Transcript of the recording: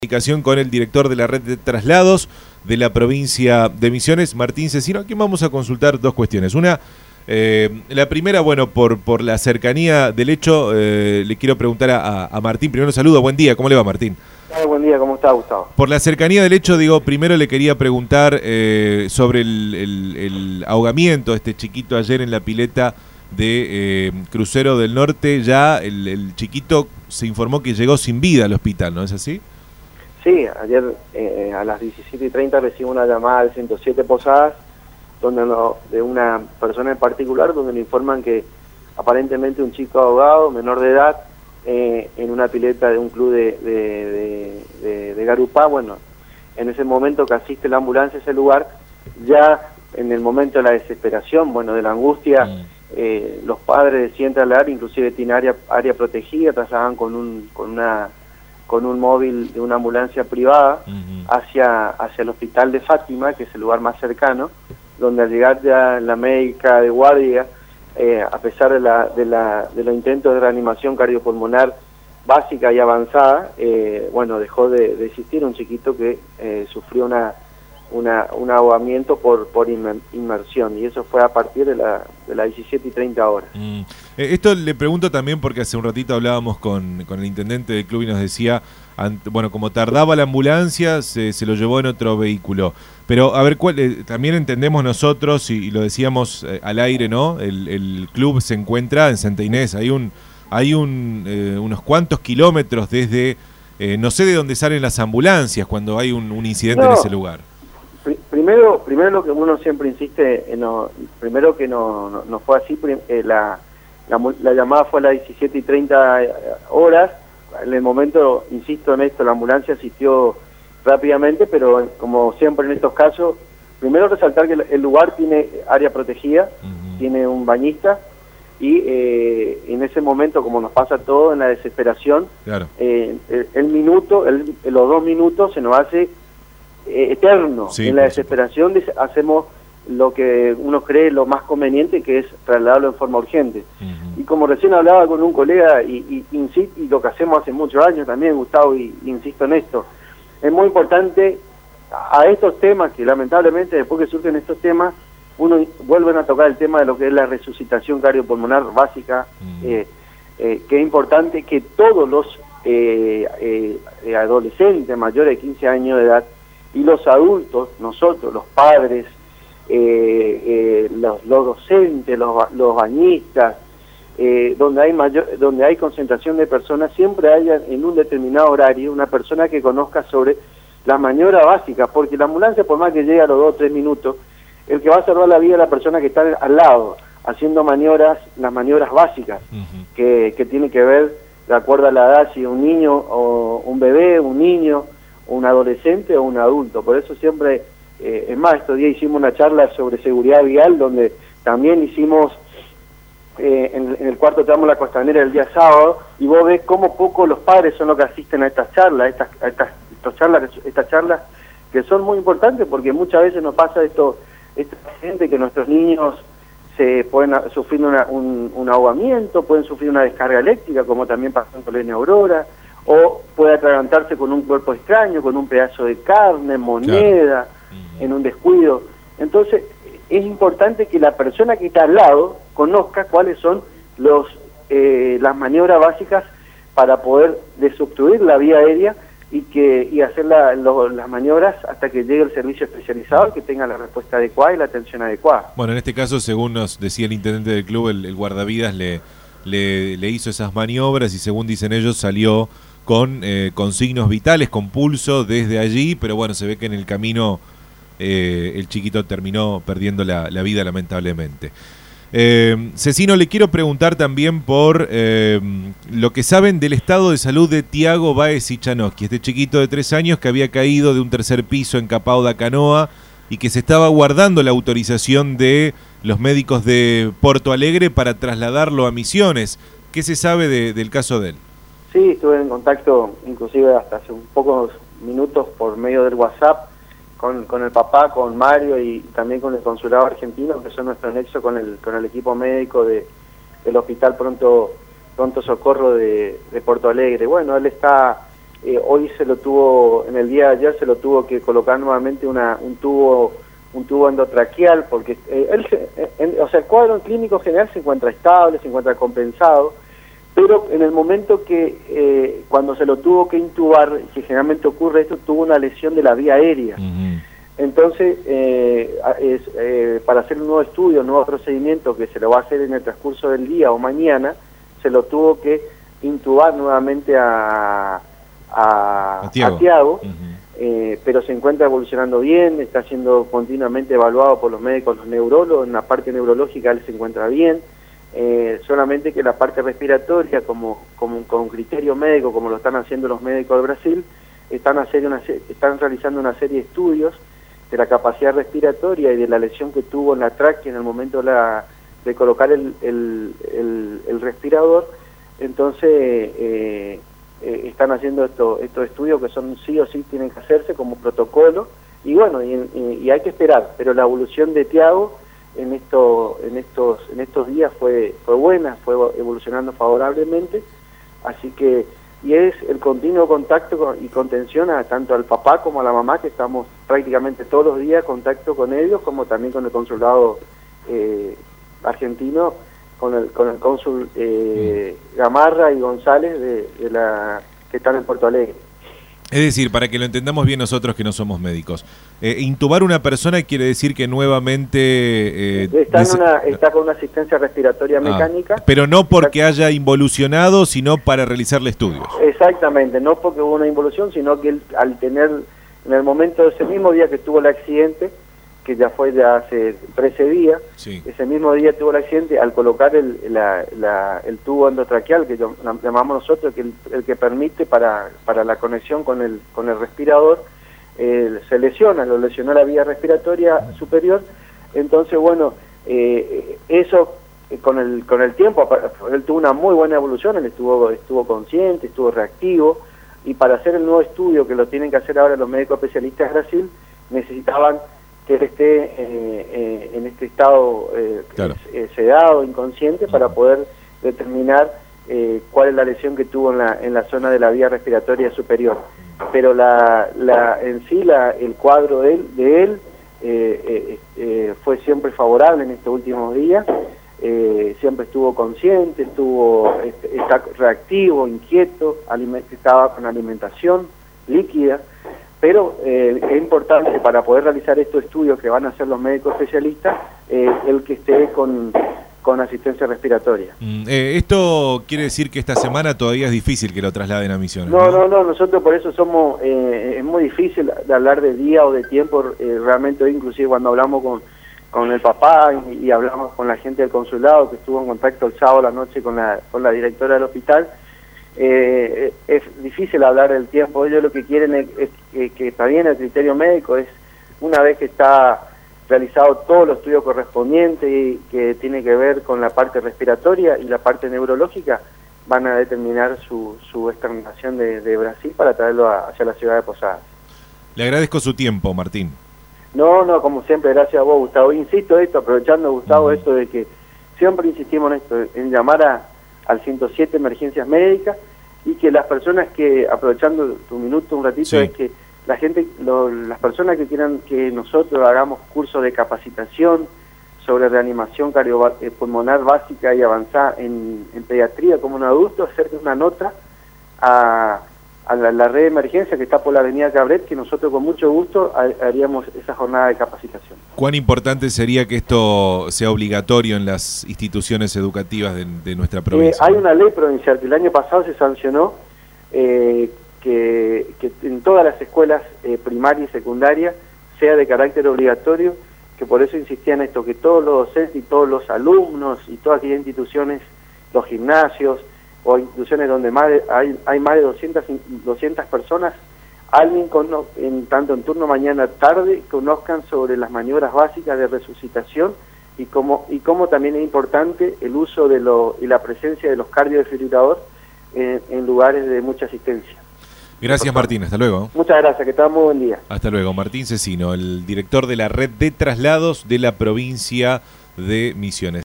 Comunicación con el director de la red de traslados de la provincia de Misiones, Martín Cecino. Aquí vamos a consultar dos cuestiones. Una, la primera, bueno, por la cercanía del hecho, le quiero preguntar a Martín. Primero saludo, buen día, ¿cómo le va, Martín? Buen día, ¿cómo está, Gustavo? Por la cercanía del hecho, digo, primero le quería preguntar sobre el ahogamiento de este chiquito ayer en la pileta de Crucero del Norte. Ya el chiquito se informó que llegó sin vida al hospital, ¿no es así? Sí, ayer a las 17:30 recibo una llamada del 107 Posadas de una persona en particular donde me informan que aparentemente un chico ahogado, menor de edad, en una pileta de un club de Garupá. Bueno, en ese momento que asiste la ambulancia a ese lugar, ya en el momento de la desesperación, bueno, de la angustia, los padres deciden trasladar, inclusive tiene área protegida, trasladan con un móvil de una ambulancia privada hacia el hospital de Fátima, que es el lugar más cercano, donde al llegar ya la médica de guardia, a pesar de los intentos de reanimación cardiopulmonar básica y avanzada, bueno, dejó de existir un chiquito que sufrió un ahogamiento por inmersión, y eso fue a partir de las 17:30 horas. Esto le pregunto también porque hace un ratito hablábamos con el intendente del club y nos decía, bueno, como tardaba la ambulancia, se lo llevó en otro vehículo. Pero, a ver, también entendemos nosotros, y lo decíamos al aire, ¿no? El club se encuentra en Santa Inés, hay unos cuantos kilómetros desde, no sé de dónde salen las ambulancias cuando hay un incidente en ese lugar. Primero lo que uno siempre insiste, primero que no fue así, la llamada fue a las 17:30 horas. En el momento, insisto en esto, la ambulancia asistió rápidamente, pero como siempre en estos casos, primero resaltar que el lugar tiene área protegida, tiene un bañista, y en ese momento, como nos pasa todo en la desesperación, claro, los 2 minutos se nos hace eterno. Sí, en la desesperación hacemos lo que uno cree lo más conveniente, que es trasladarlo en forma urgente. Y como recién hablaba con un colega, y lo que hacemos hace muchos años también, Gustavo, y insisto en esto, es muy importante a estos temas que lamentablemente después que surgen estos temas, uno vuelven a tocar el tema de lo que es la resucitación cardiopulmonar básica, que es importante que todos los adolescentes mayores de 15 años de edad y los adultos, nosotros, los padres, los docentes, los bañistas, donde hay concentración de personas, siempre haya en un determinado horario una persona que conozca sobre las maniobras básicas, porque la ambulancia, por más que llegue a los 2 o 3 minutos, el que va a salvar la vida es la persona que está al lado, haciendo las maniobras básicas, que tienen que ver de acuerdo a la edad, si un niño o un bebé, un niño, un adolescente o un adulto. Por eso siempre, es más, estos días hicimos una charla sobre seguridad vial, donde también hicimos en el cuarto tramo de la Costanera el día sábado, y vos ves cómo poco los padres son los que asisten a estas charlas, estas charlas que son muy importantes, porque muchas veces nos pasa esta gente que nuestros niños se pueden sufrir un ahogamiento, pueden sufrir una descarga eléctrica, como también pasó en Colonia Aurora, o puede atragantarse con un cuerpo extraño, con un pedazo de carne, moneda, claro, en un descuido. Entonces, es importante que la persona que está al lado conozca cuáles son las maniobras básicas para poder desobstruir la vía aérea y hacer las maniobras hasta que llegue el servicio especializado que tenga la respuesta adecuada y la atención adecuada. Bueno, en este caso, según nos decía el intendente del club, el guardavidas le hizo esas maniobras y, según dicen ellos, salió con signos vitales, con pulso desde allí, pero bueno, se ve que en el camino el chiquito terminó perdiendo la vida, lamentablemente. Cecino, le quiero preguntar también por lo que saben del estado de salud de Tiago Báez Ichanowski, este chiquito de 3 años que había caído de un 3er piso en Capao da Canoa y que se estaba guardando la autorización de los médicos de Porto Alegre para trasladarlo a Misiones. ¿Qué se sabe del caso de él? Sí, estuve en contacto, inclusive hasta hace un pocos minutos, por medio del WhatsApp, con el papá, con Mario, y también con el consulado argentino, que son nuestro nexo con el equipo médico del Hospital Pronto Socorro de Porto Alegre. Bueno, él está hoy se lo tuvo, en el día de ayer se lo tuvo que colocar nuevamente un tubo endotraqueal, porque o sea, el cuadro clínico general se encuentra estable, se encuentra compensado, pero en el momento que cuando se lo tuvo que intubar, que generalmente ocurre esto, tuvo una lesión de la vía aérea. Entonces, para hacer un nuevo estudio, un nuevo procedimiento que se lo va a hacer en el transcurso del día o mañana, se lo tuvo que intubar nuevamente a Tiago, pero se encuentra evolucionando bien, está siendo continuamente evaluado por los médicos, los neurólogos. En la parte neurológica él se encuentra bien, solamente que la parte respiratoria, con criterio médico, como lo están haciendo los médicos de Brasil, están realizando una serie de estudios de la capacidad respiratoria y de la lesión que tuvo en la tráquea en el momento de colocar el respirador. Entonces están haciendo estos estudios que son sí o sí tienen que hacerse como protocolo, y bueno, y hay que esperar, pero la evolución de Tiago en estos días fue buena, fue evolucionando favorablemente, así que, y es el continuo contacto y contención tanto al papá como a la mamá, que estamos prácticamente todos los días en contacto con ellos, como también con el consulado argentino, con el cónsul Gamarra y González que están en Porto Alegre. Es decir, para que lo entendamos bien nosotros que no somos médicos, intubar una persona quiere decir que nuevamente... está con una asistencia respiratoria mecánica. Pero no porque haya involucionado, sino para realizarle estudios. Exactamente, no porque hubo una involución, sino que él, al tener, en el momento de ese mismo día que tuvo el accidente, que ya fue de hace 13 días, sí. Ese mismo día tuvo el accidente, al colocar el tubo endotraqueal, que llamamos nosotros, que el que permite para la conexión con el respirador, se lo lesionó la vía respiratoria superior. Entonces, bueno, eso con el tiempo, él tuvo una muy buena evolución, él estuvo consciente, estuvo reactivo, y para hacer el nuevo estudio, que lo tienen que hacer ahora los médicos especialistas de Brasil, necesitaban que él esté en este estado claro, sedado, inconsciente, para poder determinar cuál es la lesión que tuvo en la zona de la vía respiratoria superior. Pero en sí el cuadro de él fue siempre favorable en estos últimos días, siempre estuvo consciente, está reactivo, inquieto, estaba con alimentación líquida. Pero es importante, para poder realizar estos estudios que van a hacer los médicos especialistas, el que esté con asistencia respiratoria. ¿Esto quiere decir que esta semana todavía es difícil que lo trasladen a Misiones? No, nosotros por eso somos, es muy difícil de hablar de día o de tiempo, realmente hoy inclusive cuando hablamos con el papá y hablamos con la gente del consulado, que estuvo en contacto el sábado a la noche con la directora del hospital, es difícil hablar del tiempo. Ellos lo que quieren es que está bien el criterio médico, es una vez que está realizado todo el estudio correspondiente y que tiene que ver con la parte respiratoria y la parte neurológica, van a determinar su exterminación de Brasil para traerlo hacia la ciudad de Posadas. Le agradezco su tiempo, Martín. No, como siempre, gracias a vos, Gustavo. Insisto aprovechando, Gustavo, esto de que siempre insistimos en esto, en llamar al 107 emergencias médicas, y que las personas que, aprovechando tu minuto un ratito, sí, es que la gente, las personas que quieran que nosotros hagamos cursos de capacitación sobre reanimación cardiopulmonar básica y avanzada en pediatría como un adulto, acerquen una nota a la red de emergencia que está por la avenida Cabret, que nosotros con mucho gusto haríamos esa jornada de capacitación. ¿Cuán importante sería que esto sea obligatorio en las instituciones educativas de nuestra provincia? Hay una ley provincial que el año pasado se sancionó, que en todas las escuelas primarias y secundarias sea de carácter obligatorio, que por eso insistía en esto, que todos los docentes y todos los alumnos y todas aquellas instituciones, los gimnasios o instituciones donde hay más de 200 personas, alguien tanto en turno mañana tarde, conozcan sobre las maniobras básicas de resucitación y cómo también es importante el uso y la presencia de los cardiodefibriladores en lugares de mucha asistencia. Gracias, Martín, hasta luego. Muchas gracias, que tengan muy buen día. Hasta luego. Martín Cecino, el director de la red de traslados de la provincia de Misiones.